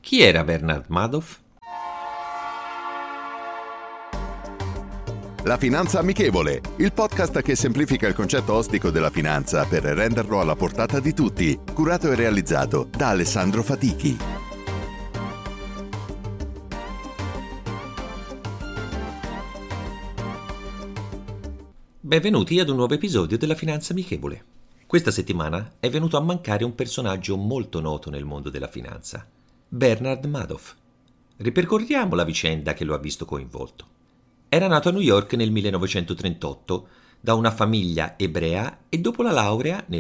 Chi era Bernard Madoff? La Finanza Amichevole, il podcast che semplifica il concetto ostico della finanza per renderlo alla portata di tutti, curato e realizzato da Alessandro Fatichi. Benvenuti ad un nuovo episodio della Finanza Amichevole. Questa settimana è venuto a mancare un personaggio molto noto nel mondo della finanza, Bernard Madoff. Ripercorriamo la vicenda che lo ha visto coinvolto. Era nato a New York nel 1938 da una famiglia ebrea e dopo la laurea, nel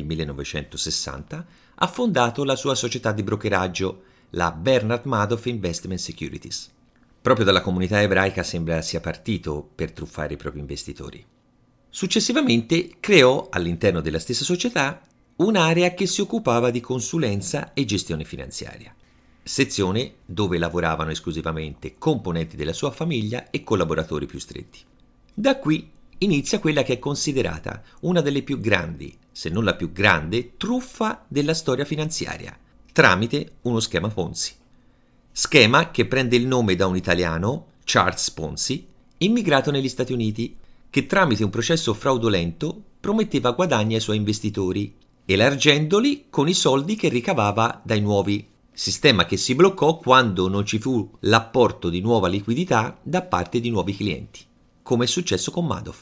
1960, ha fondato la sua società di brokeraggio, la Bernard Madoff Investment Securities. Proprio dalla comunità ebraica sembra sia partito per truffare i propri investitori. Successivamente creò, all'interno della stessa società, un'area che si occupava di consulenza e gestione finanziaria. Sezione dove lavoravano esclusivamente componenti della sua famiglia e collaboratori più stretti. Da qui inizia quella che è considerata una delle più grandi, se non la più grande, truffa della storia finanziaria, tramite uno schema Ponzi. Schema che prende il nome da un italiano, Charles Ponzi, immigrato negli Stati Uniti, che tramite un processo fraudolento prometteva guadagni ai suoi investitori, elargendoli con i soldi che ricavava dai nuovi, sistema che si bloccò quando non ci fu l'apporto di nuova liquidità da parte di nuovi clienti, come è successo con Madoff.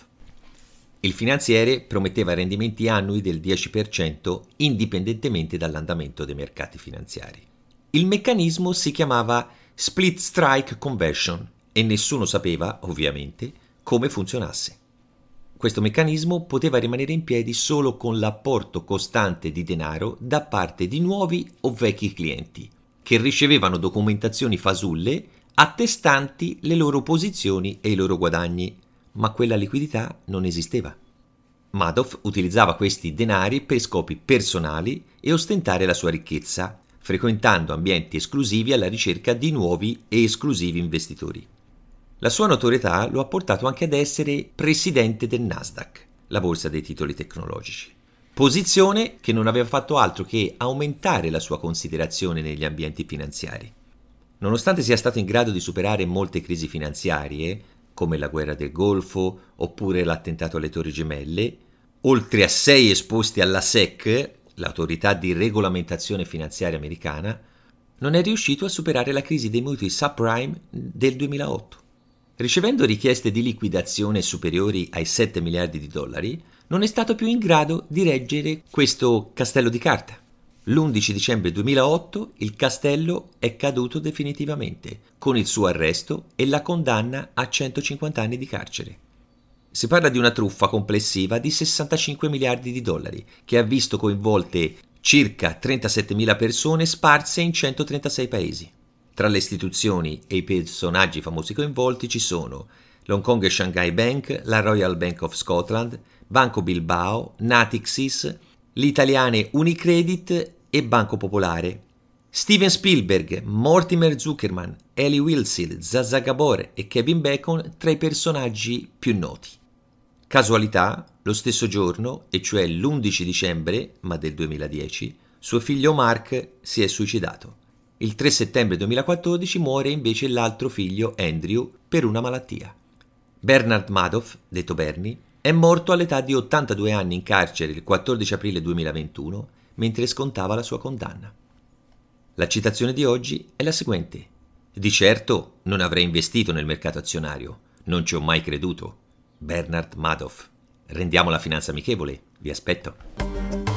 Il finanziere prometteva rendimenti annui del 10% indipendentemente dall'andamento dei mercati finanziari. Il meccanismo si chiamava Split Strike Conversion e nessuno sapeva, ovviamente, come funzionasse. Questo meccanismo poteva rimanere in piedi solo con l'apporto costante di denaro da parte di nuovi o vecchi clienti, che ricevevano documentazioni fasulle attestanti le loro posizioni e i loro guadagni, ma quella liquidità non esisteva. Madoff utilizzava questi denari per scopi personali e ostentare la sua ricchezza, frequentando ambienti esclusivi alla ricerca di nuovi e esclusivi investitori. La sua notorietà lo ha portato anche ad essere presidente del Nasdaq, la borsa dei titoli tecnologici, posizione che non aveva fatto altro che aumentare la sua considerazione negli ambienti finanziari. Nonostante sia stato in grado di superare molte crisi finanziarie, come la guerra del Golfo oppure l'attentato alle Torri Gemelle, oltre a 6 esposti alla SEC, l'autorità di regolamentazione finanziaria americana, non è riuscito a superare la crisi dei mutui subprime del 2008. Ricevendo richieste di liquidazione superiori ai 7 miliardi di dollari, non è stato più in grado di reggere questo castello di carta. L'11 dicembre 2008 il castello è caduto definitivamente, con il suo arresto e la condanna a 150 anni di carcere. Si parla di una truffa complessiva di 65 miliardi di dollari, che ha visto coinvolte circa 37.000 persone sparse in 136 paesi. Tra le istituzioni e i personaggi famosi coinvolti ci sono l'Hong Kong e Shanghai Bank, la Royal Bank of Scotland, Banco Bilbao, Natixis, le italiane Unicredit e Banco Popolare. Steven Spielberg, Mortimer Zuckerman, Eli Wilsid, Zsa Gabor e Kevin Bacon tra i personaggi più noti. Casualità, lo stesso giorno, e cioè l'11 dicembre, ma del 2010, suo figlio Mark si è suicidato. Il 3 settembre 2014 muore invece l'altro figlio Andrew per una malattia. Bernard Madoff, detto Bernie, è morto all'età di 82 anni in carcere il 14 aprile 2021 mentre scontava la sua condanna. La citazione di oggi è la seguente: "Di certo non avrei investito nel mercato azionario, non ci ho mai creduto. Bernard Madoff. Rendiamo la finanza amichevole, vi aspetto."